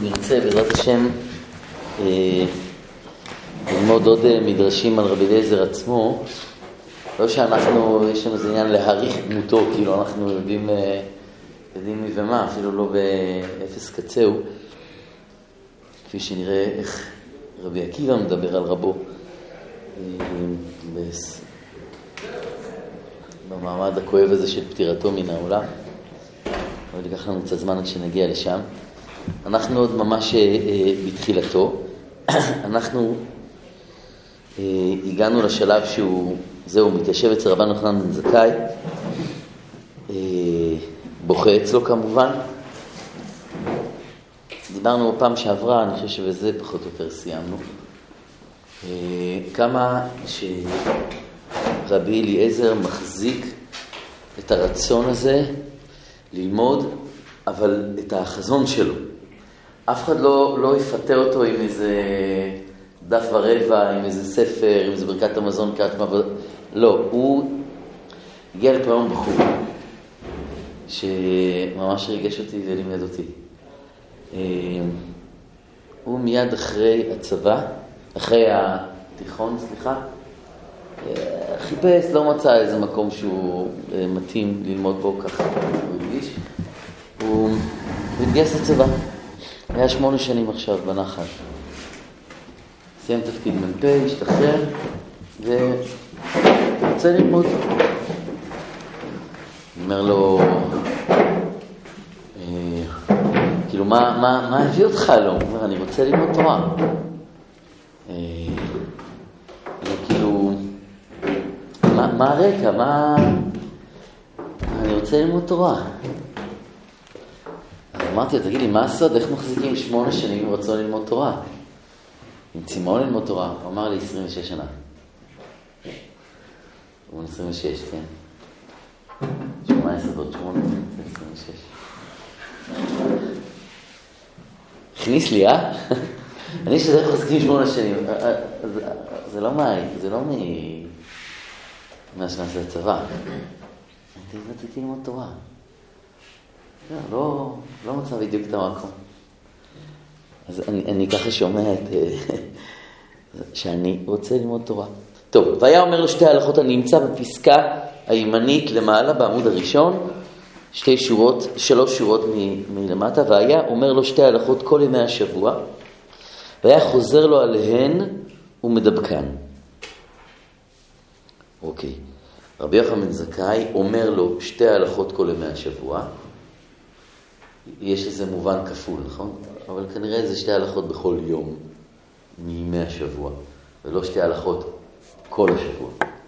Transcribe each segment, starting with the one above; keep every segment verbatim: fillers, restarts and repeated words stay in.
נרצה בעזרת השם ללמוד עוד מדרשים על רבי אליעזר עצמו. לא שאנחנו, יש לנו איזה עניין להעריך דמותו, כאילו אנחנו יודעים, יודעים מי ומה, אפילו לא באפס קצהו, כפי שנראה איך רבי עקיבא מדבר על רבו במעמד הכואב הזה של פטירתו מן העולם. אבל ייקח לנו קצת זמן עד שנגיע לשם. אנחנו עוד ממש בתחילתו. אנחנו הגענו לשלב שהוא, זהו, מתיישב אצל רבן יוחנן בן זכאי, בוכה אצלו כמובן. דיברנו בפעם שעברה, אני חושב שבזה פחות או יותר סיימנו, כמה שרבי אליעזר מחזיק את הרצון הזה ללמוד, אבל את החזון שלו. אף אחד לא, לא יפתה אותו עם איזה דף ורבע, עם איזה ספר, עם איזה ברכת המזון, קראת מעבוד. לא, הוא הגיע לפעמים בחור, שממש ריגש אותי ולימד אותי. הוא מיד אחרי הצבא, אחרי התיכון, סליחה, חיפש, לא מצא איזה מקום שהוא מתאים ללמוד בו, ככה הוא הרגיש. הוא התגייס לצבא. היה שמונה שנים עכשיו בנחל. סיים תפקיד מ"פ, השתחרר, ורוצה ללמוד. אומר לו, אה, כאילו, מה, מה, מה הביא אותך לו? הוא אומר, אני רוצה ללמוד תורה. אה, כאילו, מה, מה הרקע? מה... אני רוצה ללמוד תורה. אז אמרתי, תגיד לי, מה הסוד? איך מחזיקים שמונה שנים ורצון ללמוד תורה? עם צימאון ללמוד תורה? הוא אמר לי עשרים ושש שנה. הוא עשרים ושש, כן? שמונה עשרה ועוד שמונה, עשרים ושש. הכניס לי, אה? אני שזה איך מחזיקים שמונה שנים. זה לא מה, זה לא מה שנעשה לצבא. אני רציתי ללמוד תורה. לא, לא מצא בדיוק את המקום. אז אני, אני ככה שומע את, שאני רוצה ללמוד תורה. טוב, והיה אומר לו שתי הלכות, אני נמצא בפסקה הימנית למעלה בעמוד הראשון, שתי שורות, שלוש שורות מ, מלמטה, והיה אומר לו שתי הלכות כל ימי השבוע, והיה חוזר לו עליהן ומדבקן. אוקיי. רבי יוחנן בן זכאי אומר לו שתי הלכות כל ימי השבוע, יש איזה מובן כפול, נכון? אבל כנראה זה שתי הלכות בכל יום מימי השבוע, ולא שתי הלכות כל השבוע.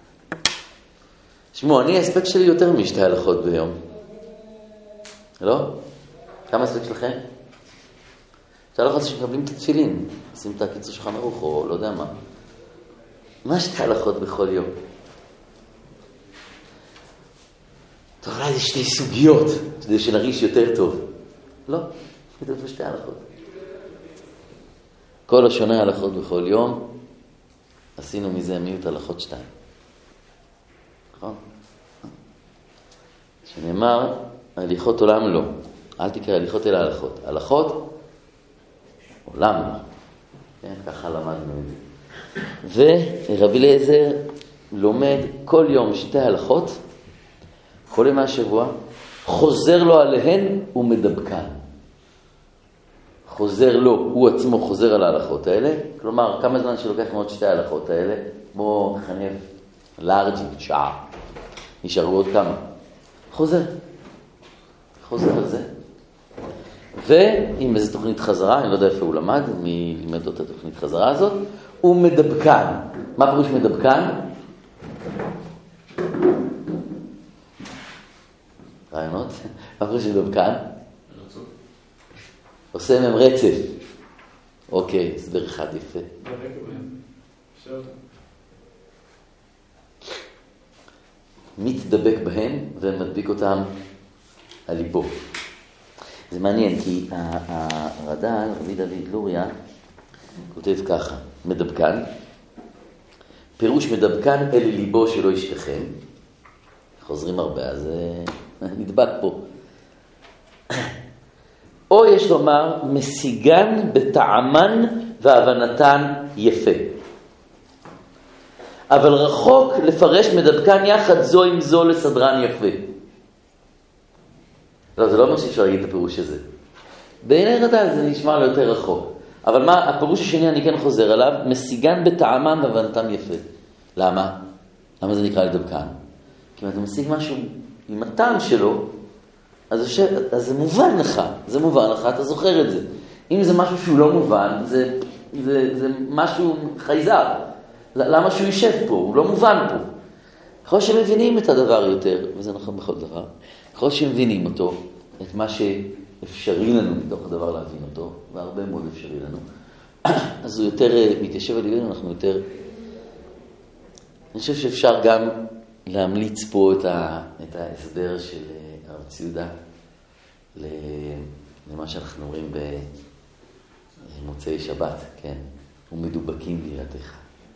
שמעו, אני האספקט שלי יותר משתי הלכות ביום. לא? כמה האספקט שלכם? שתי הלכות שמקבלים את התפילין, עושים את הקיצור שולחן ערוך, או לא יודע מה. מה שתי הלכות בכל יום? טוב, אולי זה שתי סוגיות, כדי שנרגיש יותר טוב. לא, כתוב בשתי הלכות. כל השונה הלכות בכל יום, עשינו מזה מיעוט הלכות שתיים. נכון? שנאמר, הליכות עולם לא. אל תקרא הליכות אלא הלכות. הלכות, עולם לא. כן, ככה למדנו את זה. ורבי אליעזר לומד כל יום שתי הלכות, כל ימי השבוע, חוזר לו עליהן ומדבקן. חוזר לו, הוא עצמו חוזר על ההלכות האלה. כלומר, כמה זמן שלוקח מאוד שתי ההלכות האלה, כמו חנב לארג'י, שעה. נשארו עוד כמה. חוזר. חוזר על זה. ועם איזו תוכנית חזרה, אני לא יודע איפה הוא למד, מי לימד את התוכנית חזרה הזאת, הוא מדבקן. מה פירוש מדבקן? רעיונות? מה פירוש מדבקן? עושה מהם רצף. אוקיי, הסבר אחד יפה. מתדבק בהם ומדביק אותם על ליבו. זה מעניין, כי הרד"ל, רבי דוד לוריה, כותב ככה, מדבקן, פירוש מדבקן אל ליבו שלא ישכחם. חוזרים הרבה, אז נדבק פה. או יש לומר, משיגן בטעמן והבנתן יפה. אבל רחוק לפרש מדבקן יחד זו עם זו לסדרן יפה. לא, זה לא אומר שאפשר להגיד את הפירוש הזה. בעיני רד"ל זה נשמע לו יותר רחוק. אבל מה, הפירוש השני אני כן חוזר עליו, משיגן בטעמן והבנתן יפה. למה? למה זה נקרא לדבקן? כי אם אתה משיג משהו עם הטעם שלו, אז, ש... אז זה מובן לך, זה מובן לך, אתה זוכר את זה. אם זה משהו שהוא לא מובן, זה, זה, זה משהו חייזר. למה שהוא יישב פה? הוא לא מובן פה. ככל שמבינים את הדבר יותר, וזה נכון בכל דבר, ככל שמבינים אותו, את מה שאפשרי לנו מתוך הדבר להבין אותו, והרבה מאוד אפשרי לנו, אז הוא יותר מתיישב על ליבנו, אנחנו יותר... אני חושב שאפשר גם להמליץ פה את, ה... את ההסבר של הרב יהודה למה שאנחנו אומרים במוצאי שבת, כן? ומדובקים בירתך.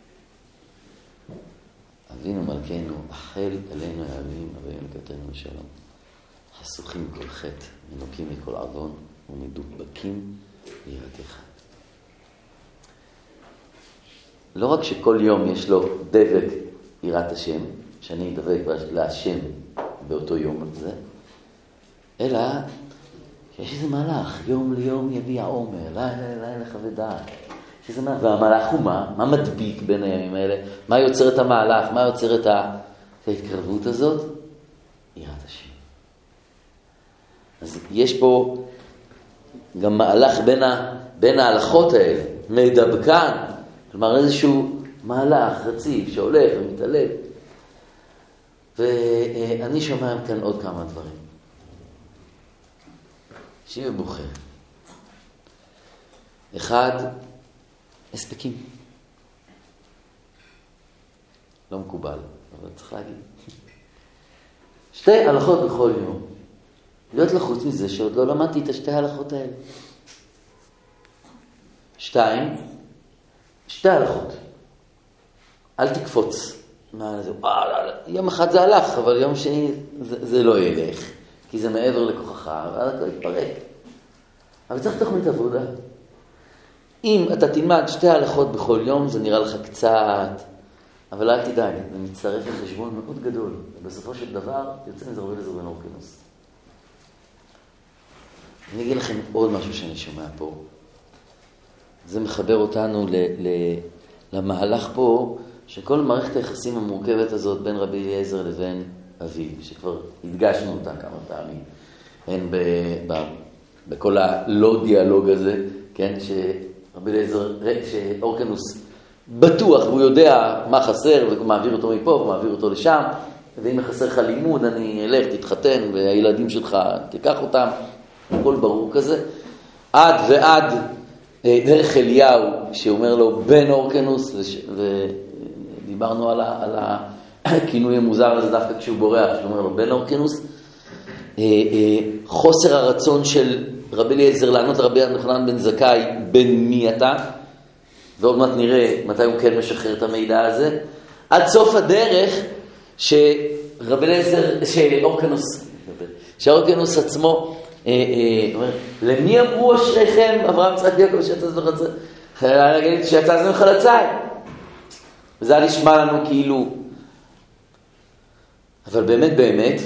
אבינו מלכנו, החל עלינו הימים, אבינו לקראתנו לשלום. חסוכים מכל חטא, מנוקים מכל עוון, ומדובקים בירתך. לא רק שכל יום יש לו דבק יראת השם, שאני אדבק להשם באותו יום הזה, אלא שיש איזה מלאך, יום ליום יביע עומר, לילה לילה חווה דעת. והמהלך הוא מה? מה מדביק בין הימים האלה? מה יוצר את המהלך? מה יוצר את ההתקרבות הזאת? יראת השם. אז יש פה גם מהלך בין, ה, בין ההלכות האלה, מדבקן, כלומר איזשהו מהלך רציף שהולך ומתעלב. ואני שומע כאן עוד כמה דברים. שיהיה בוחר. אחד, הספקים. לא מקובל, אבל צריך להגיד. שתי הלכות בכל יום. להיות לחוץ מזה שעוד לא למדתי את השתי ההלכות האלה. שתיים, שתי הלכות. אל תקפוץ. מה זה? יום אחד זה הלך, אבל יום שני זה, זה לא ילך. כי זה מעבר לכוחך, ואז אתה יתפרק. אבל צריך תוכנית עבודה. אם אתה תלמד שתי הלכות בכל יום, זה נראה לך קצת, אבל אל תדאג, זה מצטרף לחשבון מאוד גדול, ובסופו של דבר יוצא מזה הרבה לזה בן אורקנוס. אני אגיד לכם עוד משהו שאני שומע פה. זה מחבר אותנו ל, ל, למהלך פה, שכל מערכת היחסים המורכבת הזאת בין רבי אליעזר לבין אביו, שכבר הדגשנו אותה כמה פעמים, הן ב, ב, בכל הלא דיאלוג הזה, כן, שרבי אליעזר, שאורקנוס בטוח, והוא יודע מה חסר, ומעביר אותו מפה, ומעביר אותו לשם, ואם חסר לך לימוד, אני אלך, תתחתן, והילדים שלך, תיקח אותם, הכל ברור כזה. עד ועד דרך אליהו, שאומר לו בן אורקנוס, ודיברנו על, ה, על הכינוי המוזר הזה דווקא כשהוא בורח, שאומר לו בן אורקנוס. חוסר הרצון של רבי אליעזר לענות לרבי יוחנן בן זכאי, בן מי אתה? ועוד מעט נראה מתי הוא כן משחרר את המידע הזה. עד סוף הדרך שרבי אליעזר, שאורקנוס, שאורקנוס עצמו, אומר, למי אמרו אשריכם, אברהם יצחק ויעקב שיצא זו חצר? שיצא זו חלצאי. וזה היה נשמע לנו כאילו, אבל באמת באמת,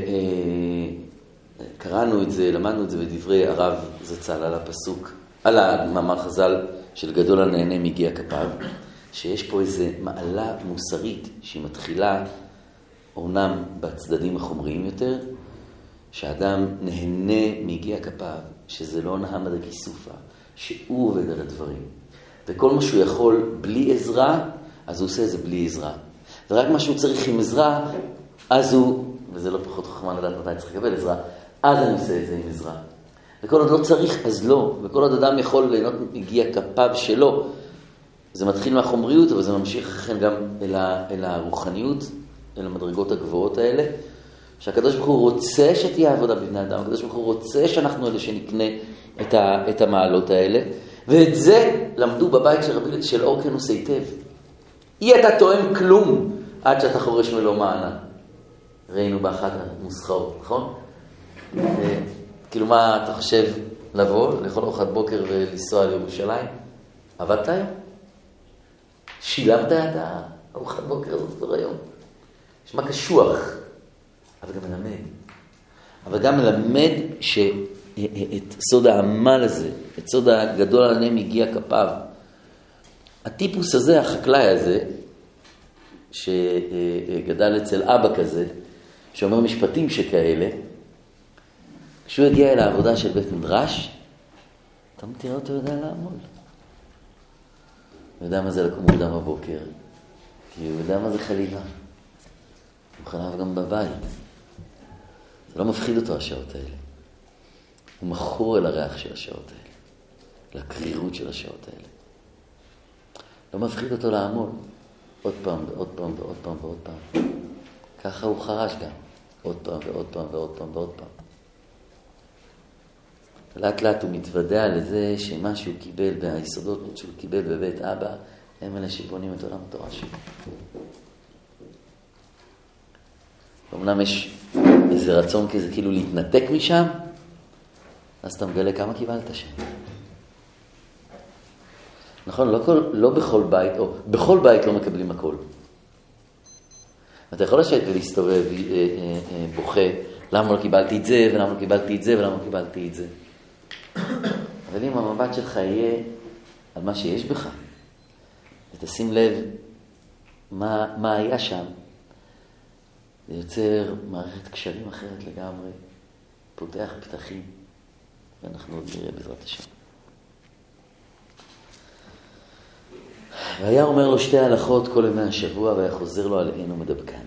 וקראנו את זה, למדנו את זה בדברי הרב זצ"ל על הפסוק, על המאמר חז"ל של גדול הנהנה מיגיע כפיו, שיש פה איזה מעלה מוסרית שהיא מתחילה אומנם בצדדים החומריים יותר, שאדם נהנה מיגיע כפיו, שזה לא נהמה דקיסופה, שהוא עובד על הדברים. וכל מה שהוא יכול בלי עזרה, אז הוא עושה את זה בלי עזרה. ורק מה שהוא צריך עם עזרה, אז הוא, וזה לא פחות חכמה לדעת מתי צריך לקבל עזרה, אז אני עושה את זה עם עזרה. וכל עוד לא צריך, אז לא. וכל עוד אדם יכול ליהנות מיגיע כפיו שלו, זה מתחיל מהחומריות, אבל זה ממשיך אחרי גם אל, ה, אל הרוחניות, אל המדרגות הגבוהות האלה, שהקדוש ברוך הוא רוצה שתהיה עבודה בבני אדם, הקדוש ברוך הוא רוצה שאנחנו אלה שנקנה את, ה, את המעלות האלה, ואת זה למדו בבית של, רבי, של אורקנוס היטב. אי אתה תואם כלום עד שאתה חורש מלוא מענה. ראינו באחת המוסחאות, נכון? כאילו מה אתה חושב, לבוא, לאכול ארוחת בוקר ולנסוע לירושלים? עבדת היום? שילמת את הארוחת בוקר הזאת כבר היום? נשמע קשוח, אבל גם מלמד. אבל גם מלמד שאת סוד העמל הזה, את סוד הגדול על עליהם הגיע כפיו. הטיפוס הזה, החקלאי הזה, שגדל אצל אבא כזה, שאומר משפטים שכאלה, כשהוא הגיע אל העבודה של בית מדרש, אתה תראה אותו יודע לעמוד. הוא יודע מה זה לקום מוקדם בבוקר, כי הוא יודע מה זה חליבה. הוא חלב גם בבית. זה לא מפחיד אותו השעות האלה. הוא מכור אל הריח של השעות האלה, לקרירות של השעות האלה. לא מפחיד אותו לעמוד. עוד פעם ועוד פעם ועוד פעם ועוד פעם. ככה הוא חרש גם. עוד פעם ועוד פעם ועוד פעם ועוד פעם. לאט לאט הוא מתוודע לזה שמה שהוא קיבל ביסודות שהוא קיבל בבית אבא, הם אלה שבונים את עולם התורה שלו. אמנם יש איזה רצון כזה כאילו להתנתק משם, אז אתה מגלה כמה קיבלת שם. נכון, לא, כל, לא בכל בית, או בכל בית לא מקבלים הכל. אתה יכול לשבת ולהסתובב אה, אה, אה, בוכה, למה לא קיבלתי את זה, ולמה לא קיבלתי את זה, ולמה לא קיבלתי את זה. אבל אם המבט שלך יהיה על מה שיש בך, ותשים לב מה, מה היה שם, זה יוצר מערכת קשרים אחרת לגמרי, פותח פתחים, ואנחנו עוד נראה בעזרת השם. והיה אומר לו שתי הלכות כל ימי השבוע, והיה חוזר לו עליהן ומדבקן.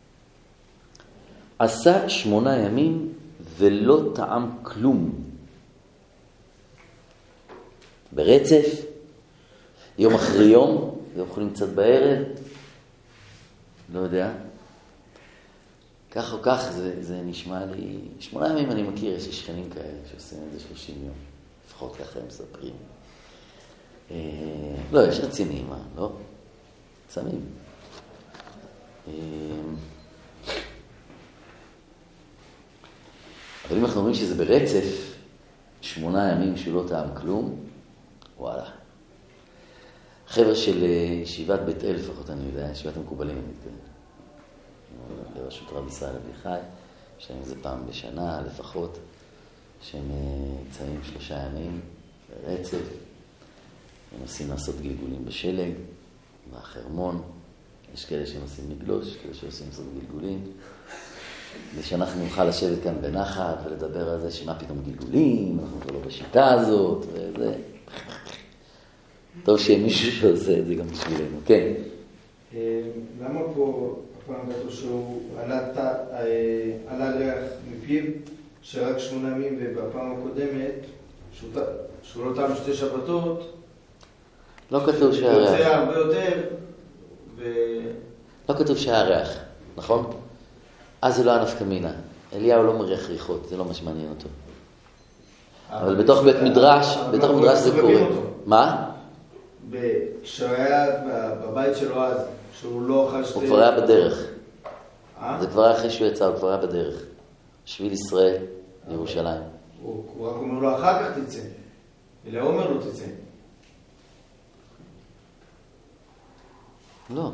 עשה שמונה ימים ולא טעם כלום. ברצף, יום אחרי יום, ואוכלים קצת בערב, לא יודע. כך או כך זה, זה נשמע לי, שמונה ימים אני מכיר, יש שכנים כאלה שעושים את זה שלושים יום. לפחות ככה הם מספרים. אה, לא, יש רצינים, מה? לא? שמים. אה, אבל אם אנחנו אומרים שזה ברצף, שמונה ימים שלא טעם כלום, וואלה. חבר'ה של ישיבת בית אל, לפחות אני יודע, ישיבת המקובלים, אני מתכוון. בראשות רב ישראל אביחי, שהם זה פעם בשנה לפחות, שהם נמצאים שלושה ימים ברצף, הם עושים לעשות גלגולים בשלג, בחרמון, יש כאלה שהם עושים מגלוש, יש כאלה שעושים לעשות גלגולים, ושאנחנו נוכל לשבת כאן בנחת ולדבר על זה שמה פתאום גלגולים, אנחנו כבר לא בשיטה הזאת, וזה... טוב שיהיה מישהו שעושה את זה גם בשבילנו, כן. למה פה הפעם כתוב שהוא עלה ריח מפיו שרק שמונה ימים, ובפעם הקודמת שהוא לא טעם שתי שבתות, לא כתוב שהיה ריח. יוצא הרבה יותר ו... לא כתוב שהיה ריח, נכון? אז זה לא הנפקא מינה. אליהו לא מריח ריחות, זה לא מה שמעניין אותו. אבל בתוך בית מדרש, בתוך מדרש זה קורה. מה? כשהוא היה בבית שלו אז, שהוא לא אוכל שתי... הוא כבר היה בדרך. זה כבר היה אחרי שהוא יצא, הוא כבר היה בדרך. שביל ישראל, לירושלים. הוא רק אומר לו, אחר כך תצא. אלא הוא אומר לו, תצא. לא.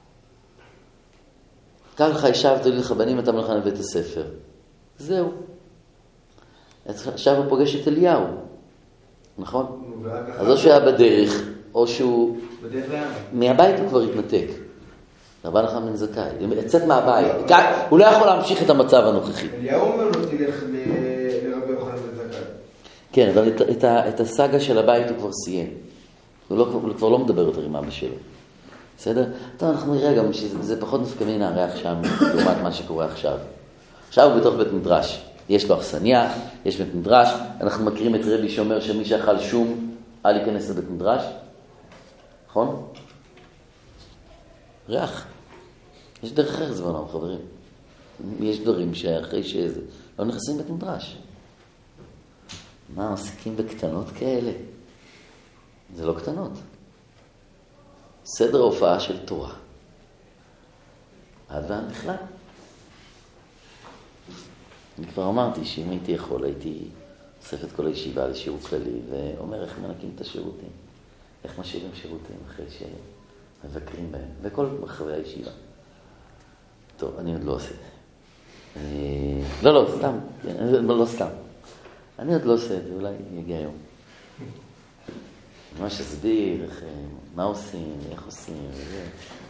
כאן לך ישבת לי לך בנים, אתה מלך לבית הספר. זהו. עכשיו הוא פוגש את אליהו. נכון? אז או שהוא היה בדרך, או שהוא... בדרך לאן? מהבית הוא כבר התנתק. רבן נחמן בן זכאי. לצאת מהבית. הוא לא יכול להמשיך את המצב הנוכחי. אליהו אומר לו, תלך לרבי יוחנן בן זכאי. כן, אבל את, את, את הסאגה של הבית הוא כבר סיים. הוא, לא, הוא כבר לא מדבר יותר עם אבא שלו. בסדר? טוב, אנחנו נראה גם שזה פחות נפקא מינה הריח שם, לעומת מה שקורה עכשיו. עכשיו הוא בתוך בית מדרש. יש לו אכסניה, יש בית מדרש. אנחנו מכירים את רבי שאומר שמי שאכל שום, אל ייכנס לבית מדרש. נכון? ריח. יש דרך אחרת זבונם, חברים. יש דברים שאחרי שזה, לא נכנסים לבית מדרש. מה, עוסקים בקטנות כאלה? זה לא קטנות. סדר ההופעה של תורה. עד ואן בכלל. אני כבר אמרתי שאם הייתי יכול, הייתי אוסף את כל הישיבה לשיעור כללי, ואומר איך מנקים את השירותים, איך משאירים שירותים אחרי שמבקרים בהם, וכל מחווי הישיבה. טוב, אני עוד לא עושה את זה. לא, לא, סתם, לא סתם. אני עוד לא עושה את זה, אולי יגיע היום. ממש אסביר איך, מה עושים, איך עושים, וזה.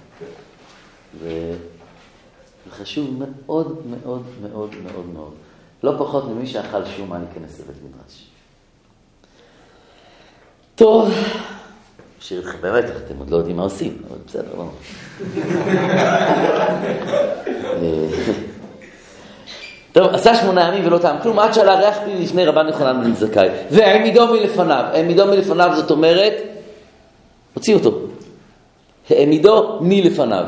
זה חשוב מאוד מאוד מאוד מאוד מאוד. לא פחות ממי שאכל שומה להיכנס לבית מדרש. טוב, שיר אתכם באמת, אתם עוד לא יודעים מה עושים, אבל בסדר, לא. טוב, עשה שמונה ימים ולא טעם כלום, עד שעלה ריח פי לפני רבן יוחנן בן זכאי. והעמידו מלפניו. העמידו מלפניו זאת אומרת, הוציא אותו. העמידו מלפניו.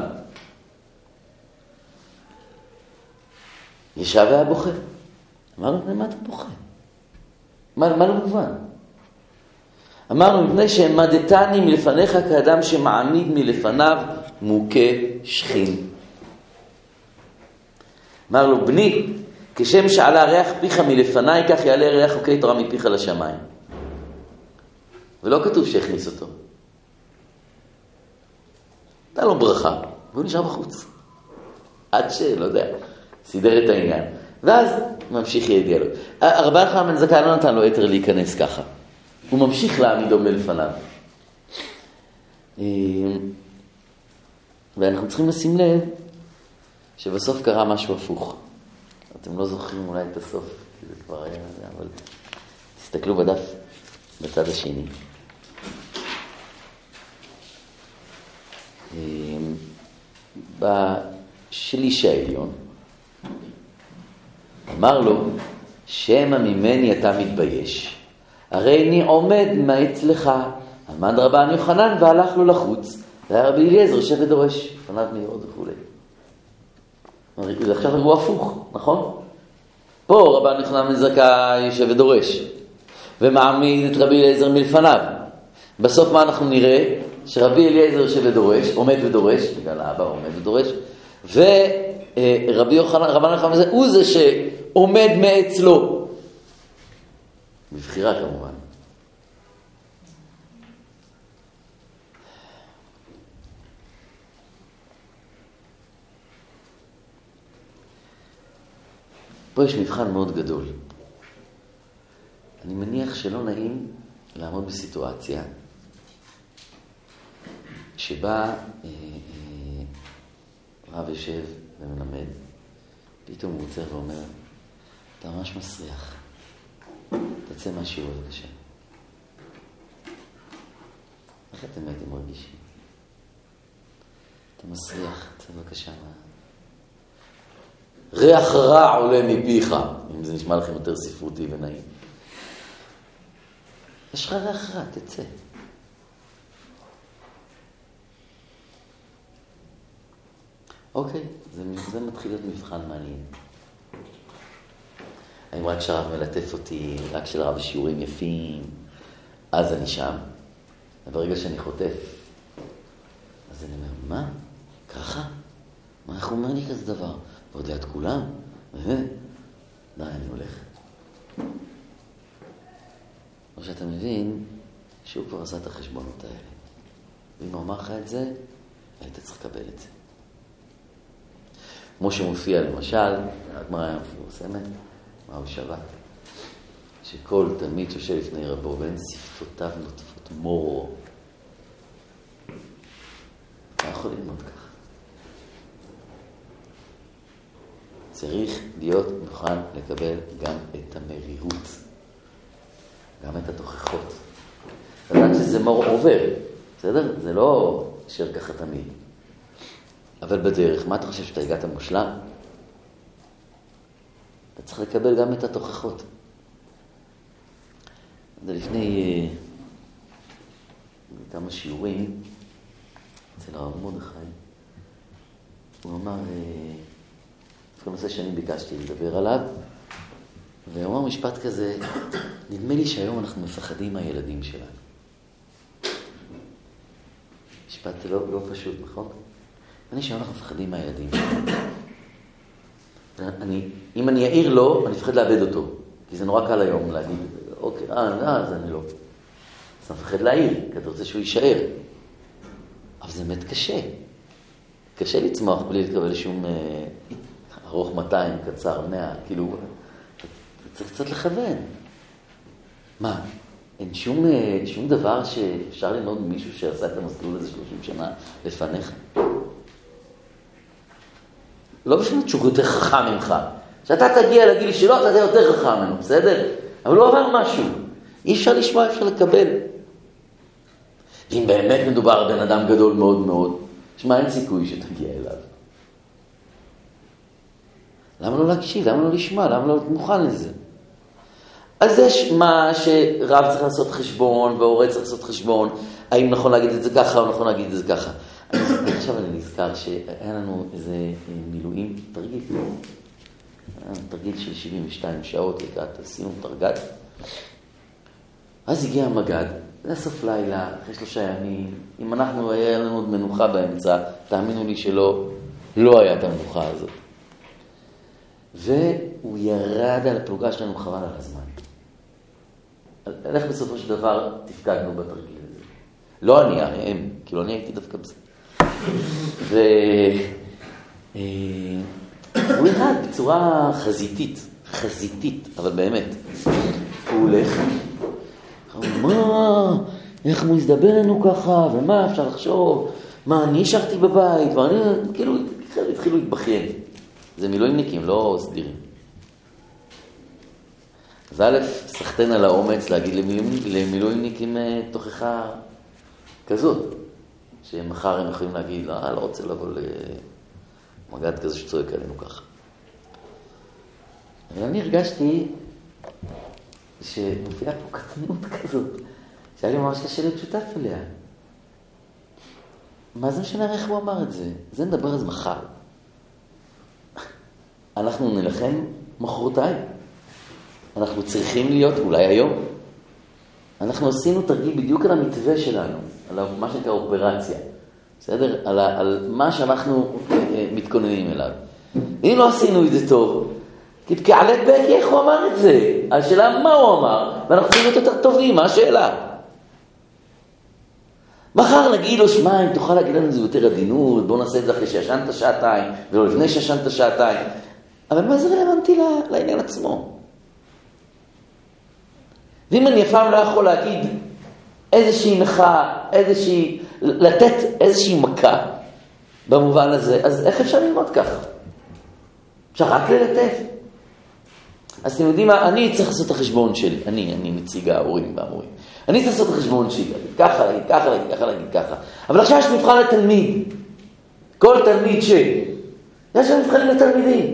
ישב והיה בוכה. אמרנו, מה אתה בוכה? מה, מה לא מובן? אמרנו, מפני שהעמדתני מלפניך כאדם שמעמיד מלפניו מוכה שכין. אמר לו, בני, כשם שעלה ריח פיך מלפניי, כך יעלה ריח חוקי תורה מפיך לשמיים. ולא כתוב שהכניס אותו. נתן לו ברכה, והוא נשאר בחוץ. עד שלא יודע, סידר את העניין. ואז ממשיך יהיה דיאלוג. רבן יוחנן בן זכאי לא נתן לו יתר להיכנס ככה. הוא ממשיך להעמידו מלפניו. ואנחנו צריכים לשים לב שבסוף קרה משהו הפוך. אתם לא זוכרים אולי את הסוף, כי זה כבר היה זה, אבל תסתכלו בדף בצד השני. בשליש העליון אמר לו, שמא ממני אתה מתבייש, הרי אני עומד מאצלך. עמד רבן יוחנן והלך לו לחוץ, והיה רבי אליעזר יושב ודורש, פניו מהירות וכו'. עכשיו הוא הפוך, נכון? פה רבן יוחנן בן זכאי יושב ודורש, ומעמיד את רבי אליעזר מלפניו. בסוף מה אנחנו נראה? שרבי אליעזר יושב ודורש, עומד ודורש, בגלל האבא עומד ודורש, ורבי יוחנן, רבן יוחנן בן זכאי, הוא זה שעומד מאצלו. בבחירה כמובן. פה יש מבחן מאוד גדול. אני מניח שלא נעים לעמוד בסיטואציה שבה אה, אה, רב יושב ומלמד, פתאום הוא עוצר ואומר, אתה ממש מסריח, תצא מהשיעור בבקשה. איך אתם הייתם מרגישים? אתה מסריח, תצא בבקשה מה... ריח רע עולה מפיך, אם זה נשמע לכם יותר ספרותי ונעים. יש לך ריח רע, תצא. אוקיי, זה, זה מתחיל להיות מבחן מעניין. האם רק שהרב מלטף אותי, רק שלרב שיעורים יפים, אז אני שם. וברגע שאני חוטף, אז אני אומר, מה? ככה? מה, איך הוא אומר לי כזה דבר? ועוד ליד כולם? די, אני הולך. או שאתה מבין שהוא כבר עשה את החשבונות האלה. ואם הוא אמר לך את זה, היית צריך לקבל את זה. כמו שמופיע למשל, הגמרא המפורסמת, מהו שבת, שכל תלמיד שיושב לפני רבו, ואין שפתותיו נוטפות מור. אתה יכול ללמוד ככה. צריך להיות מוכן לקבל גם את המרירות, גם את התוכחות. לדעת שזה מור עובר, בסדר? זה לא שר ככה תמיד. אבל בדרך, מה אתה חושב שאתה הגעת מושלם? אתה צריך לקבל גם את התוכחות. זה לפני uh, כמה שיעורים, אצל הרב מרדכי, הוא אמר, uh, כל נושא שאני ביקשתי לדבר עליו, והוא אמר משפט כזה, נדמה לי שהיום אנחנו מפחדים מהילדים שלנו. משפט לא, לא פשוט, נכון? אני שהיום אנחנו מפחדים מהילדים שלנו. אני, אם אני אעיר לו, אני מפחד לאבד אותו. כי זה נורא קל היום להגיד, אוקיי, אה, אה, אז אני לא. אז אתה מפחד להעיר, כי אתה רוצה שהוא יישאר. אבל זה באמת קשה. קשה לצמוח בלי לקבל שום אה, ארוך מאתיים, קצר מאה, כאילו, אתה צריך קצת לכוון. מה? אין שום, אה, שום דבר שאפשר ללמוד מישהו שעשה את המסלול הזה שלושים שנה לפניך? לא בשביל שהוא יותר חכם ממך. שאתה תגיע לגיל שלו, אתה תהיה יותר חכם ממנו, בסדר? אבל לא עבר משהו. אי אפשר לשמוע, אי אפשר לקבל. אם באמת מדובר בן אדם גדול מאוד מאוד, שמה אין סיכוי שתגיע אליו. למה לא להקשיב? למה לא לשמוע? למה לא מוכן לזה? אז יש מה שרב צריך לעשות חשבון, וההורה צריך לעשות חשבון, האם נכון להגיד את זה ככה או נכון להגיד את זה ככה. אני עכשיו אני נזכר שהיה לנו איזה מילואים, תרגיל, תרגיל של שבעים ושתיים שעות לקראת סיום תרגל. אז הגיע המגד, לסוף לילה, אחרי שלושה ימים, אם אנחנו, היה לנו עוד מנוחה באמצע, תאמינו לי שלא, לא היה את המנוחה הזאת. והוא ירד על הפלוגה שלנו חבל על הזמן. איך בסופו של דבר תפקדנו בתרגיל הזה? לא אני, הם, כאילו אני הייתי דווקא בזה. והוא ירד בצורה חזיתית, חזיתית, אבל באמת. הוא הולך, מה, איך הוא יזדבר לנו ככה, ומה אפשר לחשוב, מה, אני ישרתי בבית, ואני, כאילו, התחילו להתבכיין. זה מילואימניקים, לא סדירים. אז א', סחטן על האומץ להגיד למילואימניקים תוכחה כזאת, שמחר הם יכולים להגיד, לא, לא רוצה לבוא למגד כזה שצועק עלינו ככה. ואני הרגשתי שמופיעה פה קטנות כזאת, שהיה לי ממש קשה להיות שותף אליה. מה זה משנה איך הוא אמר את זה? זה נדבר אז מחר. אנחנו נלחם מחרתיים. אנחנו צריכים להיות, אולי היום. אנחנו עשינו תרגיל בדיוק על המתווה שלנו, על מה שנקרא אופרציה. בסדר? על, על מה שאנחנו מתכוננים אליו. אם לא עשינו את זה טוב, תתקעלת בקי איך הוא אמר את זה. השאלה מה הוא אמר, ואנחנו צריכים להיות יותר טובים, מה השאלה? מחר נגיד לו, שמע, אם תוכל להגיד לנו את זה יותר עדינות, בוא נעשה את זה אחרי שישנת שעתיים, ולא לפני שישנת שעתיים. אבל מה זה רלוונטי לעניין עצמו? ואם אני אפעם לא יכול להגיד איזושהי מחאה, איזושהי, לתת איזושהי מכה במובן הזה, אז איך אפשר ללמוד ככה? אפשר רק ללטף. אז אתם יודעים מה, אני צריך לעשות את החשבון שלי, אני, אני נציג ההורים והמורים. אני צריך לעשות את החשבון שלי, ככה להגיד, ככה להגיד, ככה להגיד, ככה. אבל עכשיו יש מבחן לתלמיד. כל תלמיד ש... יש לנו מבחנים לתלמידים.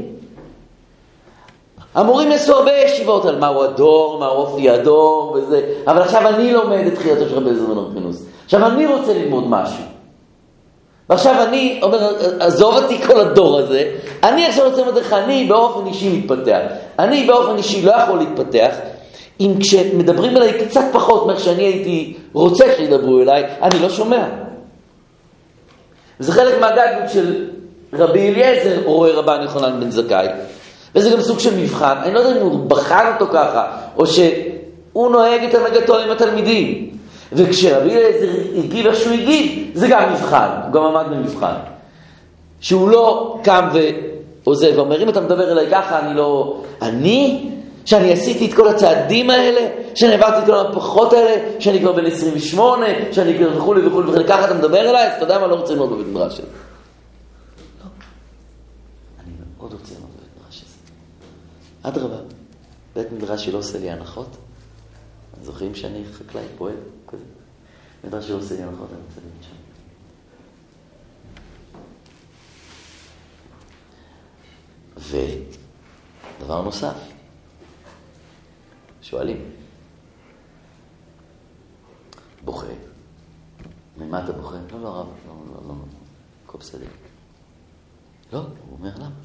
המורים יעשו הרבה ישיבות על מהו הדור, מהו אופי הדור וזה, אבל עכשיו אני לומד את חייתו של רבי אליעזר בן הורקנוס. עכשיו אני רוצה ללמוד משהו. ועכשיו אני אומר, עזוב אותי כל הדור הזה, אני עכשיו רוצה ללמוד איך אני באופן אישי מתפתח. אני באופן אישי לא יכול להתפתח, אם כשמדברים אליי קצת פחות מאיך שאני הייתי רוצה שידברו אליי, אני לא שומע. וזה חלק מהגדלות של רבי אליעזר, רואה רבן יוחנן בן זכאי. וזה גם סוג של מבחן, אני לא יודע אם הוא בחן אותו ככה, או שהוא נוהג את הנהגתו עם התלמידים. וכשרבי אליעזר הגיב איך שהוא הגיב, זה גם מבחן, הוא גם עמד במבחן. שהוא לא קם ועוזב, ואומר, אם אתה מדבר אליי ככה, אני לא... אני? שאני עשיתי את כל הצעדים האלה, שאני עברתי את כל המהפכות האלה, שאני כבר בן עשרים ושמונה, שאני כבר וכו' וכו' וכו', ככה אתה מדבר אליי, אז אתה יודע מה, לא רוצה ללמוד בבית מדרש הזה. לא. אני מאוד רוצה ללמוד בבית מדרש הזה. עד רבה, בית מדרש שלא עושה לי הנחות, זוכרים שאני חקלאי פועל כזה? מדרש שלא עושה לי הנחות, אני רוצה להיות שם. ודבר נוסף, שואלים, בוכה, ממה אתה בוכה? לא, לא, רב, לא, לא, לא, כל בסדר. לא, הוא אומר למה.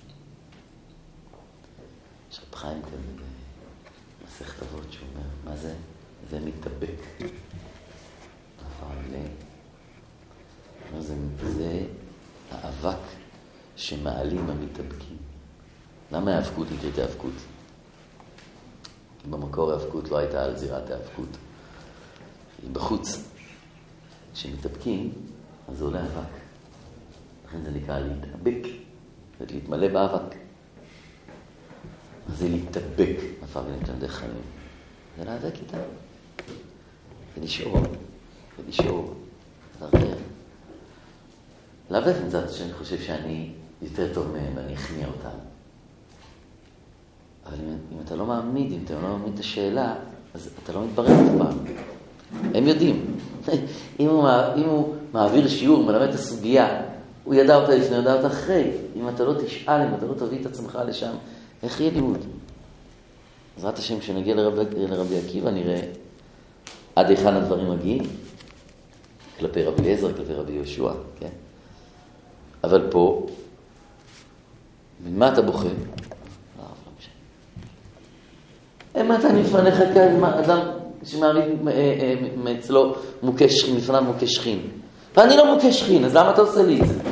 יש רב חיים כזה במסכת אבות שהוא אומר, מה זה? זה מתאבק. אבל זה, זה האבק שמעלים המתאבקים. למה האבקות נקראת האבקות? במקור האבקות לא הייתה על זירת האבקות. היא בחוץ. כשמתאבקים, אז זה עולה אבק. לכן זה נקרא להתאבק, ולהתמלא באבק. אז זה להתאבק, הפך ונתן דרך חיים. זה להיאבק איתה. ולשאור, ולשאור, להרגיע. להיאבק עם זאת שאני חושב שאני יותר טוב מהם ואני אכניע אותם. אבל אם, אם אתה לא מעמיד, אם אתה לא מעמיד את השאלה, אז אתה לא מתברר אף פעם. הם יודעים. אם הוא, אם הוא מעביר שיעור, מלמד את הסוגיה, הוא ידע אותה לפני, ידע אותה אחרי. אם אתה לא תשאל, אם אתה לא תביא את עצמך לשם, איך יהיה לימוד? בעזרת השם, כשנגיע לרבי, לרבי עקיבא, נראה עד היכן הדברים מגיעים. כלפי רבי אליעזר, כלפי רבי יהושע, כן? אבל פה, ממה אתה בוכה? מה אתה נפניך כאדם שמעמיד אצלו מוכה שכין, לפניו מוכה שכין. ואני לא מוכה שכין, אז למה אתה עושה לי את זה?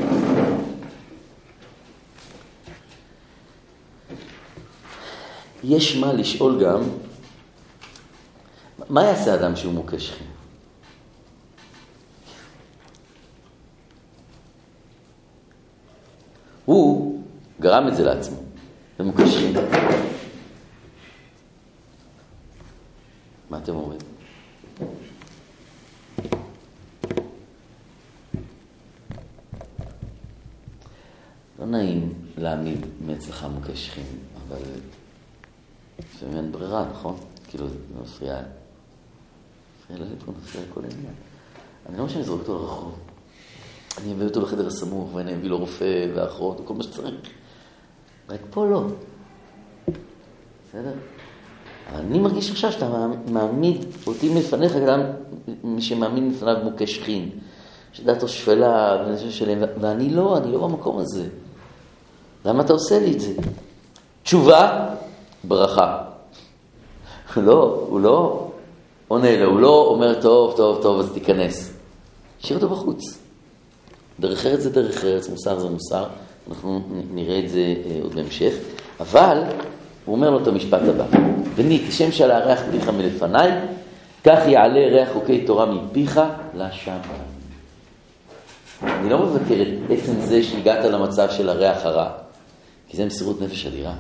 יש מה לשאול גם, מה יעשה אדם שהוא מוכה שכין? הוא גרם את זה לעצמו, ומוכה שכין. מה אתם אומרים? לא נעים להעמיד מאצלך מוכה שכין, אבל לפעמים אין ברירה, נכון? כאילו, זה מפריע. מפריע לליפון, מפריע לכל העניין. אני לא משנה לזרוק אותו לרחוב. אני אביא אותו לחדר הסמוך, ואני אביא לו רופא ואחות, וכל מה שצריך. רק פה לא. בסדר? אני מרגיש עכשיו שאתה מעמיד אותי מלפניך, גם מי שמאמין מלפניו מוכה שכין, שדעתו שפלה, ואני לא, אני לא במקום הזה. למה אתה עושה לי את זה? תשובה, ברכה. לא, הוא לא עונה לו, הוא לא אומר טוב, טוב, טוב, אז תיכנס. שאיר אותו בחוץ. דרך ארץ זה דרך ארץ, מוסר זה מוסר, אנחנו נראה את זה עוד בהמשך, אבל הוא אומר לו את המשפט הבא, בני, כשם שעלה ריח פיך מלפניי, כך יעלה ריח חוקי תורה מפיך לשם. אני לא מבקר את עצם זה שהגעת למצב של הריח הרע, כי זה מסירות נפש אדירה.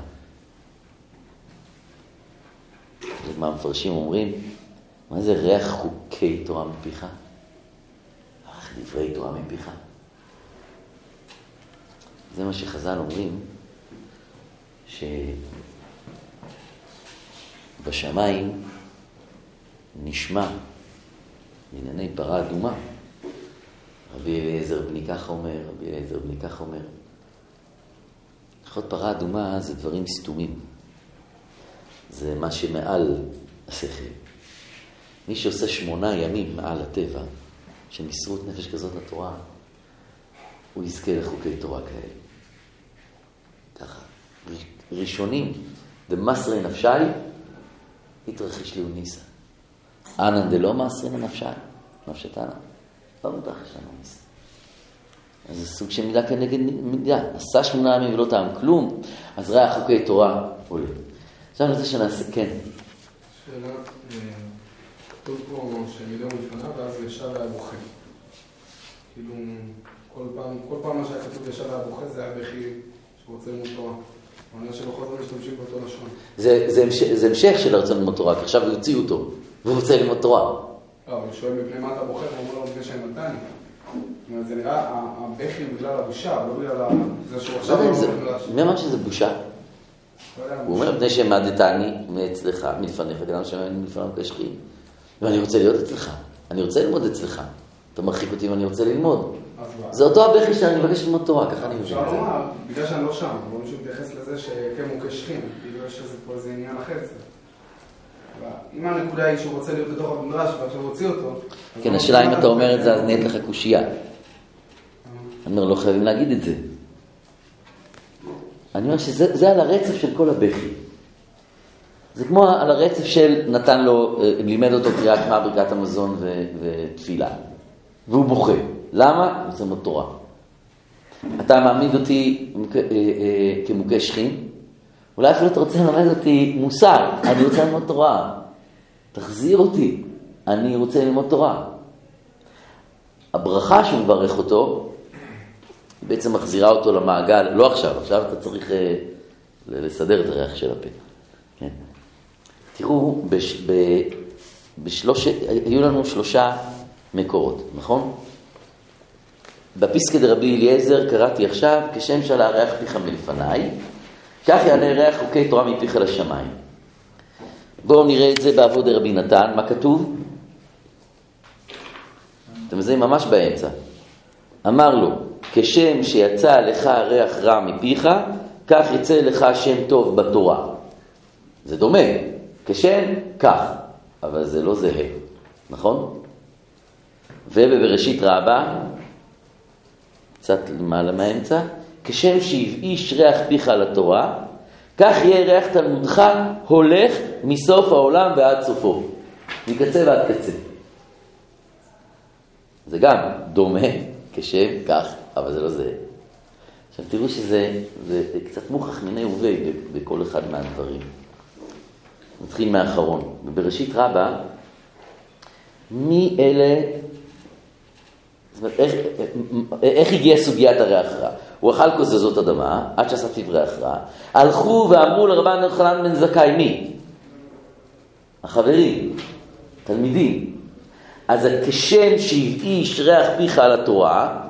מה המפרשים אומרים? מה זה ריח חוקי תורה מפיך? ריח דברי תורה מפיך. זה מה שחז"ל אומרים, שבשמיים נשמע בענייני פרה אדומה. רבי אליעזר בני ככה אומר, רבי אליעזר בני ככה אומר. הלכות פרה אדומה זה דברים סתומים. זה מה שמעל השכל. מי שעושה שמונה ימים מעל הטבע, שמסרות נפש כזאת לתורה, הוא יזכה לחוקי תורה כאלה. ככה. ראשונים, דמסרי נפשי, התרחיש לי וניסה. אנן דלא מסרי נפשי, נפשתנה. לא מתרחיש לנו ניסה. אז זה סוג של מידה כנגד מידה. עשה שמונה ימים ולא טעם כלום, אז ראה חוקי תורה עולה. עכשיו אני רוצה שנעשה, כן. שאלה, כתוב פה שמידו מלפניו, ואז ישב היה בוכה. כאילו, כל פעם, כל פעם מה שהיה כתוב ישב היה בוכה, זה היה בכי שרוצה ללמוד תורה. אני יודע שבכל זאת משתמשים באותו לשון. זה, זה, המשך, זה המשך של הרצון ללמוד תורה, כי עכשיו יוציאו אותו, והוא רוצה ללמוד תורה. לא, הוא שואל מפני מה אתה בוכה, הוא אומר לו מפני שהם נתני. זאת אומרת, זה נראה, הבכי בגלל הבושה, לא בגלל זה שהוא עכשיו... מי אמר שזה בושה? הוא אומר, בני שמדתני מאצלך, מלפניך, גם שמעני מלפניו כשכין. ואני רוצה להיות אצלך, אני רוצה ללמוד אצלך. אתה מרחיק אותי ואני רוצה ללמוד. זה אותו הבכי שאני מבקש ללמוד תורה, ככה אני מבין. אפשר לומר, בגלל שאני לא שם, אבל מישהו מתייחס לזה שכמו כשכין, כאילו יש פה איזה עניין אחר. אם הנקודה היא שהוא רוצה להיות בתוך המדרש ועכשיו הוציא אותו... כן, השאלה אם אתה אומר את זה, אז נהיית לך קושייה. אני אומר, לא חייבים להגיד את זה. אני אומר שזה על הרצף של כל הבכי. זה כמו על הרצף של נתן לו, לימד אותו קריאת שמע, ברכת המזון ותפילה. והוא בוכה. למה? הוא רוצה ללמוד תורה. אתה מעמיד אותי כמוכה שכין, אולי אפילו אתה רוצה ללמד אותי מוסר, אני רוצה ללמוד תורה. תחזיר אותי, אני רוצה ללמוד תורה. הברכה שהוא מברך אותו, בעצם מחזירה אותו למעגל, לא עכשיו, עכשיו אתה צריך אה, לסדר את הריח של הפה. כן. תראו, בש, ב, בשלוש, היו לנו שלושה מקורות, נכון? בפסקי דרבי אליעזר קראתי עכשיו, כשם שעלה הריח פיך מלפניי, כך יעלה ריח חוקי תורה מפיך לשמיים. בואו נראה את זה בעבוד רבי נתן, מה כתוב? אתם מזהים ממש באמצע. אמר לו, כשם שיצא לך ריח רע מפיך, כך יצא לך שם טוב בתורה. זה דומה, כשם כך, אבל זה לא זהה, נכון? ובבראשית רבה, קצת למעלה מהאמצע, כשם שהבאיש ריח פיך לתורה, כך יהיה ריח תלמודך הולך מסוף העולם ועד סופו. מקצה ועד קצה. זה גם דומה, כשם כך, אבל זה לא זה. עכשיו תראו שזה זה קצת מוכח מיני ובי בכל אחד מהדברים. נתחיל מהאחרון. בבראשית רבה, מי אלה, זאת אומרת, איך, איך הגיעה סוגיית הריח רע? הוא אכל כוזזות אדמה, עד שאסף ריח רע. הלכו ואמרו לרבן יוחנן בן זכאי, מי? החברים, תלמידים. אז כשם שהבאיש ריח פיך על התורה,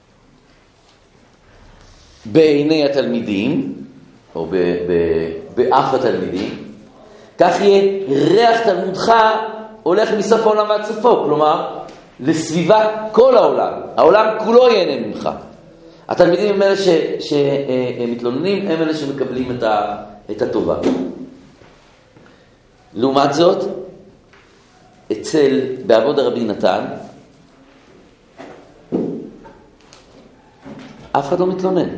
בעיני התלמידים, או ב, ב, באף התלמידים, כך יהיה ריח תלמודך הולך מסוף העולם ועד סופו, כלומר, לסביבת כל העולם. העולם כולו ייהנה ממך. התלמידים הם אלה שמתלוננים, הם אלה שמקבלים את, ה, את הטובה. לעומת זאת, אצל, בעבוד הרבי נתן, אף אחד לא מתלונן.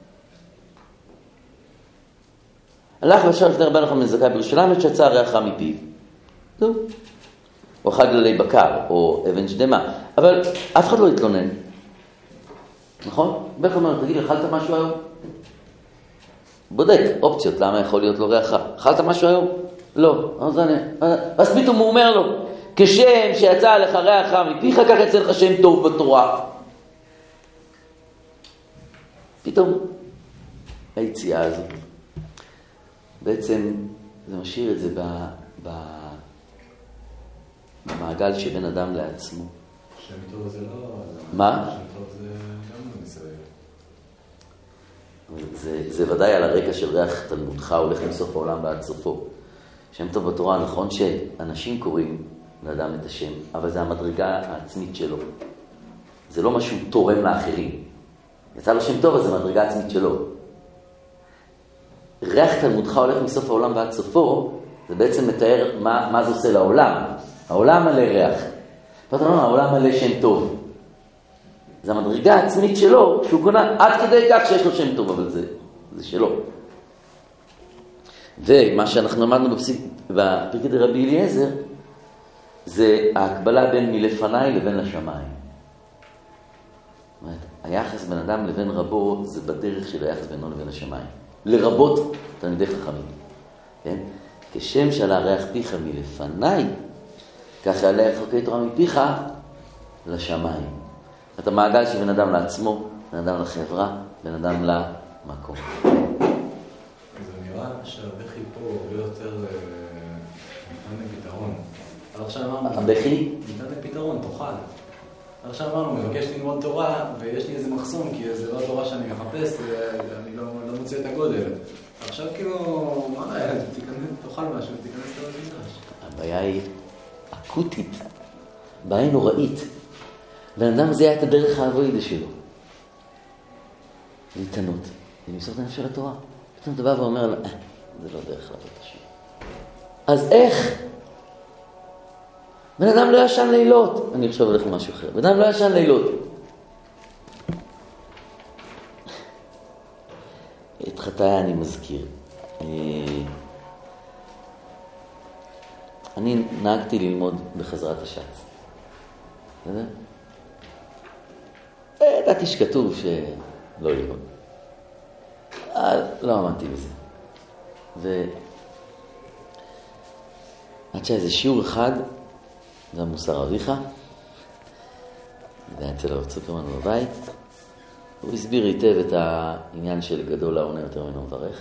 הלך וישר לפני רבן יוחנן בן זכאי בירושלים, עד שיצא הריח רע מפיו. זהו. או אכל גללי בקר, או אבן שדמה. אבל אף אחד לא התלונן. נכון? בערך אומר, תגיד, אכלת משהו היום? בודק אופציות, למה יכול להיות לו ריח רע. אכלת משהו היום? לא. אז, אני, אז פתאום הוא אומר לו, כשם שיצא לך ריח רע מפיך, כך יצא לך שם טוב בתורה. פתאום היציאה הזאת. בעצם זה משאיר את זה ב, ב, במעגל שבין אדם לעצמו. שם טוב זה לא... מה? שם טוב זה גם לא מסוים. זה, זה ודאי על הרקע של ריח תלמודך הולך מסוף העולם ועד סופו. שם טוב בתורה, נכון שאנשים קוראים לאדם את השם, אבל זה המדרגה העצמית שלו. זה לא משהו תורם לאחרים. יצא לו שם טוב, אז זה מדרגה עצמית שלו. ריח תלמודך הולך מסוף העולם ועד סופו, זה בעצם מתאר מה, מה זה עושה לעולם. העולם מלא ריח. ואתה אומר, העולם מלא שם טוב. זה המדרגה העצמית שלו, שהוא קונה עד כדי כך שיש לו שם טוב, אבל זה, זה שלו. ומה שאנחנו למדנו בפרקי דרבי אליעזר, זה ההקבלה בין מלפניי לבין השמיים. זאת אומרת, היחס בין אדם לבין רבו, זה בדרך של היחס בינו לבין השמיים. לרבות תלמידי חכמים. כן? כשם שעלה ריח פיך מלפניי, כך יעלה חוקי תורה מפיך לשמיים. אתה מעגל שבין אדם לעצמו, בין אדם לחברה, בין אדם למקום. זה נראה שהבכי פה הרבה יותר ניתן לפתרון. עכשיו אמרנו... הבכי? ניתן לפתרון, תאכל. עכשיו אמרנו, מבקש ללמוד תורה, ויש לי איזה מחסום, כי זה לא התורה שאני מחפש, אני לא, לא מוצא את הגודל. עכשיו כאילו, מה ראה? תאכל משהו, תיכנס לבית המקדש. הבעיה היא אקוטית, בעיה נוראית. בן אדם זה היה את הדרך האבוידה שלו. להתענות, ולמסור את הנפש של התורה. פתאום אתה בא ואומר לה, אה, זה לא דרך לעבוד השם. אז איך? בן אדם לא ישן לילות. אני חושב הולך למשהו אחר. בן אדם לא ישן לילות. את חטאי אני מזכיר. אני נהגתי ללמוד בחזרת השץ. בסדר? ידעתי שכתוב שלא ללמוד. לא עמדתי בזה. ו... עד שהיה איזה שיעור אחד, זה המוסר אביך, זה היה אצל הרב צוקרמן בבית, הוא הסביר היטב את העניין של גדול העונה יותר ממנו מברך.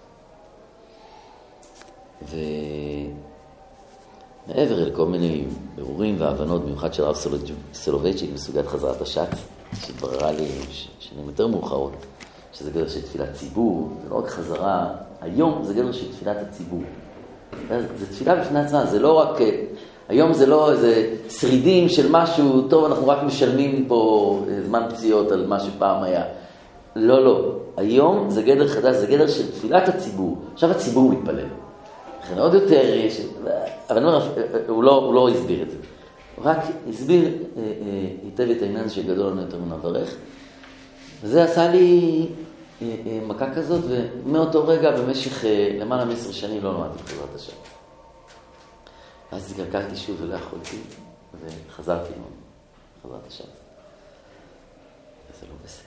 ומעבר אל כל מיני בירורים והבנות, במיוחד של הרב סולובייצ'יק בסוגיית חזרת השעת, שהתבררה לי שנים יותר מאוחרות, שזה גדר של תפילת ציבור, זה לא רק חזרה, היום זה גדר של תפילת הציבור. זה תפילה בפני עצמה, זה לא רק, היום זה לא איזה שרידים של משהו, טוב, אנחנו רק משלמים פה זמן פציעות על מה שפעם היה. לא, לא. היום זה גדר חדש, זה גדר של תפילת הציבור. עכשיו הציבור מתפלל. לכן עוד יותר יש... אבל אני אומר, הוא לא, הוא לא הסביר את זה. הוא רק הסביר היטב את העניין שגדול לנו יותר מנברך. וזה עשה לי מכה כזאת, ומאותו רגע במשך למעלה מעשר שנים לא למדתי חזרת השם. אז התגלגלתי שוב ולא יכולתי, וחזרתי לו חזרת השם. וזה לא בסדר.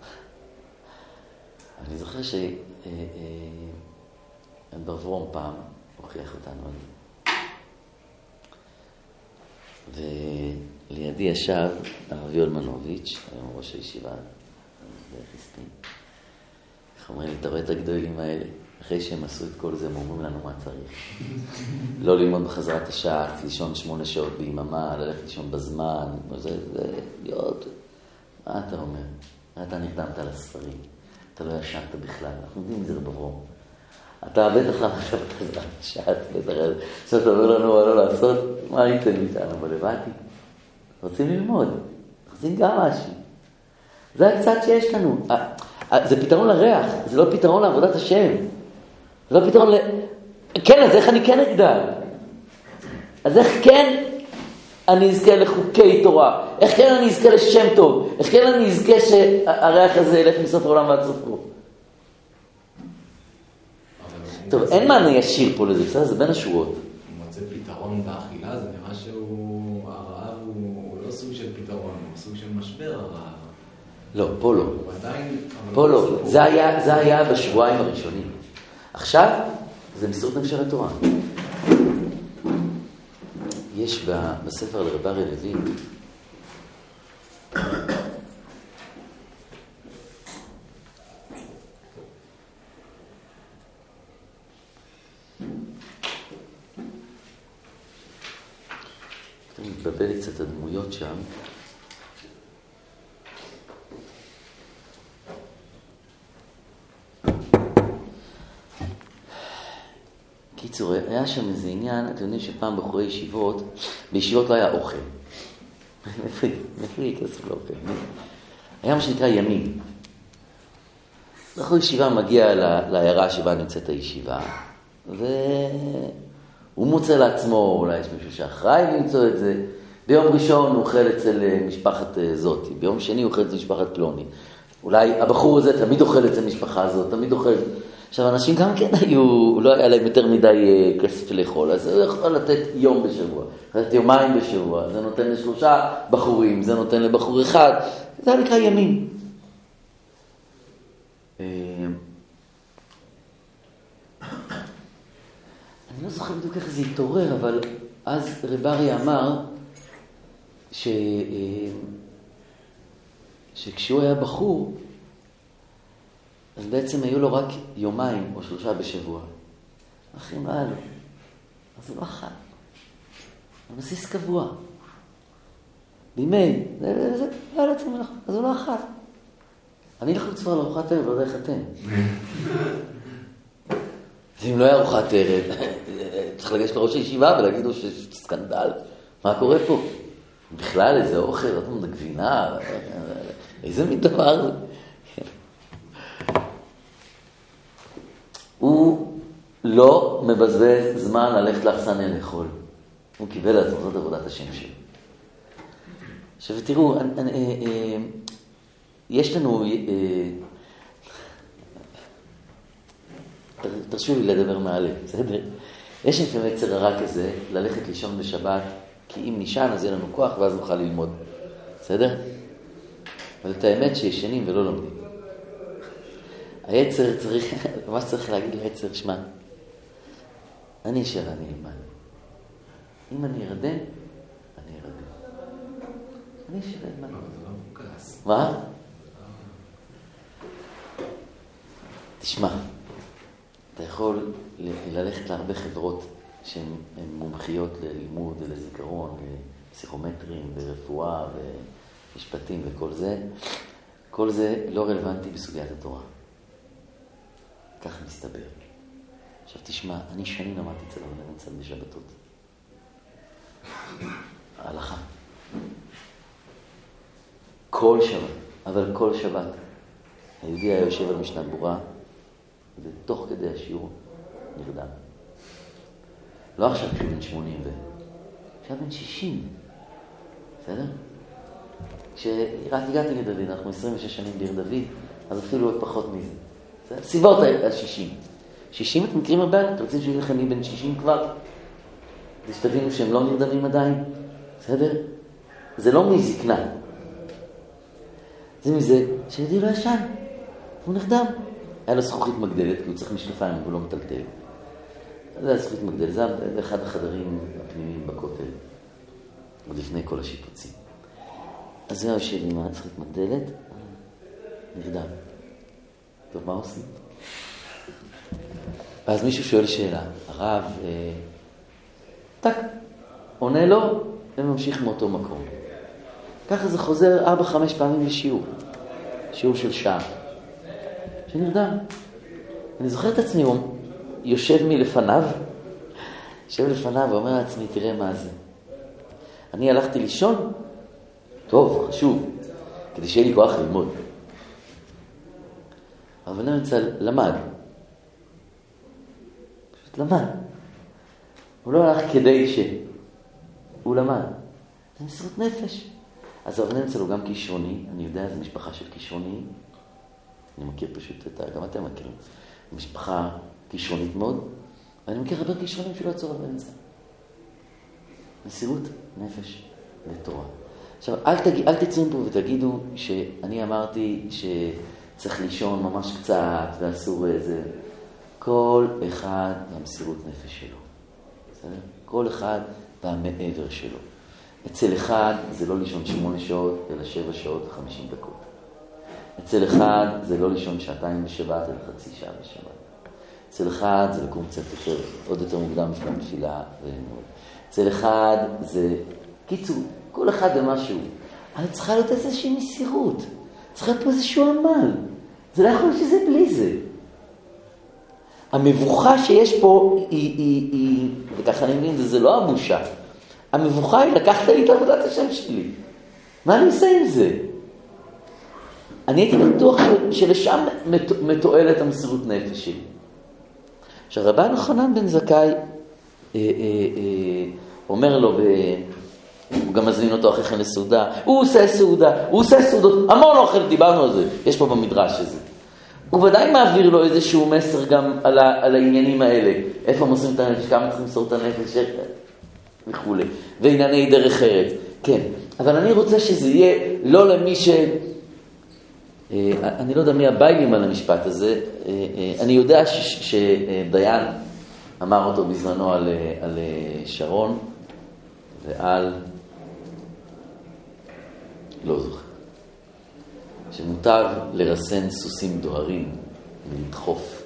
אני זוכר שברברום פעם הוכיח אותנו על זה. ולידי ישב הרב יואל מנוביץ', היום ראש הישיבה, בחיספין. איך אומרים לי, אתה רואה את הגדולים האלה? אחרי שהם עשו את כל זה, הם אומרים לנו מה צריך. לא ללמוד בחזרת השעה, לישון שמונה שעות ביממה, ללכת לישון בזמן, זה, זה, להיות... מה אתה אומר? אתה נרדמת על הספרים, אתה לא ישנת בכלל, אנחנו יודעים את זה בברום. אתה בטח למה עכשיו בחזרת השעה, בטח עכשיו אתה אומר לנו מה לא לעשות, מה הייתם איתנו בלבטי? רוצים ללמוד, רוצים גם משהו. זה הקצת שיש לנו. זה פתרון לריח, זה לא פתרון לעבודת השם. זה לא פתרון ל... כן, אז איך אני כן אגדל? אז איך כן אני אזכה לחוקי תורה? איך כן אני אזכה לשם טוב? איך כן אני אזכה שהריח הזה ילך מסוף העולם ועד סופו? טוב, אין מענה ישיר פה לזה, בסדר? זה בין השורות. הוא מוצא פתרון באכילה, זה נראה שהוא... הרעב הוא לא סוג של פתרון, הוא סוג של משבר הרעב. לא, פה לא. הוא עדיין... פה לא. זה היה, זה היה בשבועיים הראשונים. עכשיו, זה מסירות נפש התורה. יש בספר לרב אריה לוין, אתה מתבלבל קצת הדמויות שם. קיצור, היה שם איזה עניין, אתם יודעים שפעם בחורי ישיבות, בישיבות לא היה אוכל. איפה כסף לאוכל? היה מה שנקרא ימים. בחורי ישיבה מגיע לעיירה שבה נמצאת הישיבה, והוא מוצא לעצמו, אולי יש מישהו שאחראי למצוא את זה. ביום ראשון הוא אוכל אצל משפחת זאתי, ביום שני הוא אוכל אצל משפחת פלוני. אולי הבחור הזה תמיד אוכל אצל משפחה הזאת, תמיד אוכל... עכשיו, אנשים גם כן היו, לא היה להם יותר מדי כסף לאכול, אז הוא יכול לתת יום בשבוע, לתת יומיים בשבוע, זה נותן לשלושה בחורים, זה נותן לבחור אחד, זה היה נקרא ימים. אני לא זוכר בדיוק איך זה התעורר, אבל אז רב אריה אמר ש... שכשהוא היה בחור, אז בעצם היו לו רק יומיים או שלושה בשבוע. אחרים לא היה לו. אז הוא לא אכל. הוא בסיס קבוע. בימי, זה, זה, לא היה לעצמי מלאכה. אז הוא לא אכל. אני לחוץ כבר לארוחת ערב, לא יודע איך אתם. ואם לא היה ארוחת ערב, צריך לגשת לראש הישיבה ולהגיד לו שסקנדל. מה קורה פה? בכלל איזה אוכל, עוד פעם גבינה, איזה מין דבר זה? הוא לא מבזבז זמן ללכת לאכסניה לאכול. הוא קיבל על זאת עבודת השם שלו. עכשיו תראו, יש לנו, תרשו לי לדבר מעלה, בסדר? יש לפעמים יצר הרע כזה, ללכת לישון בשבת, כי אם נשען אז יהיה לנו כוח ואז נוכל ללמוד. בסדר? אבל את האמת שישנים ולא לומדים. היצר צריך, מה שצריך להגיד ליצר, שמע, אני אשאר, אני אלמד. אם אני ארדם, אני ארדם. אני אשאר, אלמד. מה? תשמע, אתה יכול ללכת להרבה חברות שהן מומחיות ללימוד, לזיכרון, לפסיכומטרים, ברפואה, במשפטים וכל זה. כל זה לא רלוונטי בסוגיית התורה. כך מסתבר. עכשיו תשמע, אני שנים למדתי אצל הרב לנצל בשבתות. ההלכה. כל שבת, אבל כל שבת. היהודי היה יושב על משנה ברורה, ותוך כדי השיעור נרדם. לא עכשיו כשהוא בן שמונים ו... עכשיו בן שישים. בסדר? כשרק הגעתי לדוד, אנחנו עשרים ושש שנים בעיר דוד, אז אפילו עוד פחות מזה. בסדר? סיבות ה-שישים. שישים את מכירים הרבה? אתם רוצים שיהיו לכם מי בן שישים כבר? אז שתבינו שהם לא נרדמים עדיין. בסדר? זה לא מזקנה. זה מזה שיהודי לא ישן. הוא נרדם. היה לו זכוכית מגדלת, כי הוא צריך משקפיים, והוא לא מטלטל. זה היה זכוכית מגדלת. זה היה באחד החדרים הפנימיים בכותל. עוד לפני כל השיפוצים. אז זה היה יושב עם הזכוכית מגדלת, נרדם. טוב, מה עושים? ואז מישהו שואל שאלה. הרב, אה, טק, עונה לו, וממשיך מאותו מקום. ככה זה חוזר ארבע, חמש פעמים לשיעור. שיעור של שעה. שנרדם. אני זוכר את עצמי, הוא יושב מלפניו, יושב לפניו ואומר לעצמי, תראה מה זה. אני הלכתי לישון, טוב, חשוב, כדי שיהיה לי כוח ללמוד. אבל אני נמצא, למד. פשוט למד. הוא לא הלך כדי ש... הוא למד. זה מסירות נפש. אז הרב נמצא לו גם כישרוני, אני יודע, זו משפחה של כישרוניים. אני מכיר פשוט את ה... גם אתם מכירים. משפחה כישרונית מאוד, ואני מכיר הרבה כישרונים שלא יצאו הרב נמצא. מסירות נפש לתורה. עכשיו, אל, תג... אל תצאו פה ותגידו שאני אמרתי שצריך לישון ממש קצת ואסור איזה... כל אחד והמסירות נפש שלו. בסדר? כל אחד והמעבר שלו. אצל אחד זה לא לישון שמונה שעות, אלא שבע שעות וחמישים דקות. אצל אחד זה לא לישון שעתיים בשבת, אלא חצי שעה בשבת. אצל אחד זה לקום קצת יותר, עוד יותר מוקדם לפני תפילה וללמוד. אצל אחד זה, קיצור, כל אחד במשהו. אבל צריכה להיות איזושהי מסירות. צריכה להיות פה איזשהו עמל. זה לא יכול להיות שזה בלי זה. המבוכה שיש פה היא, היא, היא, וככה אני מבין, זה, זה לא הבושה. המבוכה היא לקחת לי את עבודת השם שלי. מה אני עושה עם זה? אני הייתי בטוח שלשם מתועלת המסירות נפש שלי. עכשיו, רבן חנן בן זכאי אה, אה, אה, אומר לו, ב... הוא גם מזמין אותו אחרי כן לסעודה, הוא עושה סעודה, הוא עושה סעודות, המון אוכל, דיברנו על זה, יש פה במדרש הזה. הוא ודאי מעביר לו איזשהו מסר גם על, ה... על העניינים האלה, איפה מוסרים את הנפש, כמה צריכים למסור את הנפש, וכו'. וענייני דרך ארץ. כן, אבל אני רוצה שזה יהיה לא למי ש... אני לא יודע מי הביילים על המשפט הזה. אני יודע ש... שדיין אמר אותו בזמנו על, על שרון ועל... לא זוכר. שמותר לרסן סוסים דוהרים ולדחוף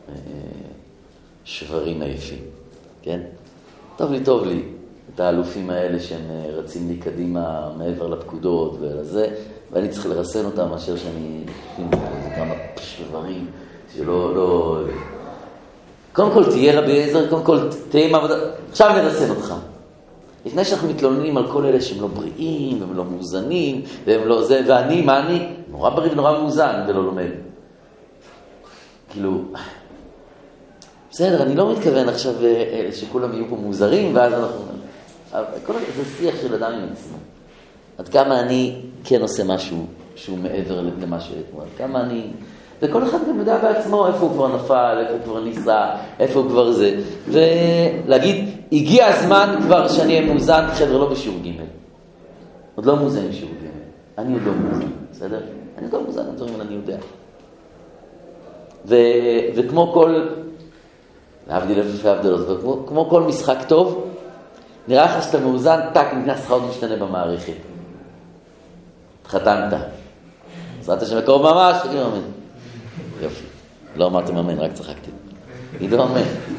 שברים עייפים. כן? טוב לי, טוב לי. את האלופים האלה שהם רצים לי קדימה מעבר לפקודות ולזה, ואני צריך לרסן אותם מאשר שאני זה כמה שברים שלא, לא... קודם כל תהיה רבי עזר, קודם כל תהיה עם עבודה, עכשיו נרסן אותך. לפני שאנחנו מתלוננים על כל אלה שהם לא בריאים, והם לא מאוזנים, והם לא זה, ואני, מה אני? נורא בריא ונורא מאוזן ולא לומד. כאילו... בסדר, אני לא מתכוון עכשיו שכולם יהיו פה מוזרים, ואז אנחנו... כל זה שיח של אדם עם עצמו. עד כמה אני כן עושה משהו שהוא מעבר למה שאתמול. עד כמה אני... וכל אחד גם יודע בעצמו איפה הוא כבר נפל, איפה הוא כבר ניסה, איפה הוא כבר זה. ולהגיד, הגיע הזמן כבר שאני אהיה מאוזן, חבר'ה, לא בשיעור ג'. עוד לא מאוזן בשיעור ג'. אני עוד לא מאוזן, בסדר? אני עוד לא מאוזן, אני יודע. ו... וכמו כל... להבדיל אלפי הבדלות, וכמו כל משחק טוב, נראה לך שאתה מאוזן, טק, נכנס לך עוד משתנה במערכת. התחתנת. עזרת השם בקרוב ממש, תגידו אמן. יופי. לא אמרתם אמן, רק צחקתי. תגידו אמן.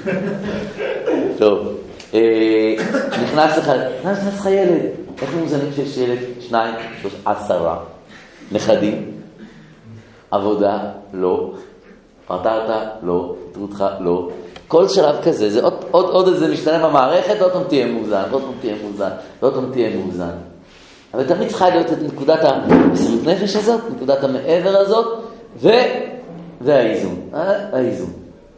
טוב. נכנס לך, נכנס לך ילד. איך מאוזנים שיש ילד? שניים, שלוש, עשרה. נכדים. עבודה, לא. פרטרת, לא. התרותך, לא. כל שלב כזה, זה עוד, עוד, עוד איזה משתנה במערכת, עוד פעם תהיה מאוזן, עוד פעם תהיה מאוזן, עוד פעם תהיה מאוזן. אבל תמיד צריכה להיות את נקודת המסירות נפש הזאת, נקודת המעבר הזאת, ו... והאיזון. האיזון.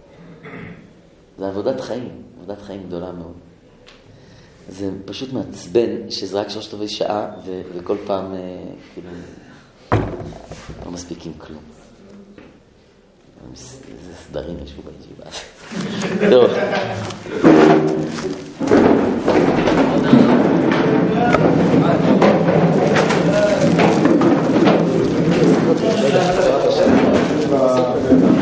זה עבודת חיים, עבודת חיים גדולה מאוד. זה פשוט מעצבן שזה רק שלושת רבעי שעה, ו... וכל פעם, כאילו, לא מספיקים כלום. איזה סדרים ישבו בישיבה. טוב. Thank you.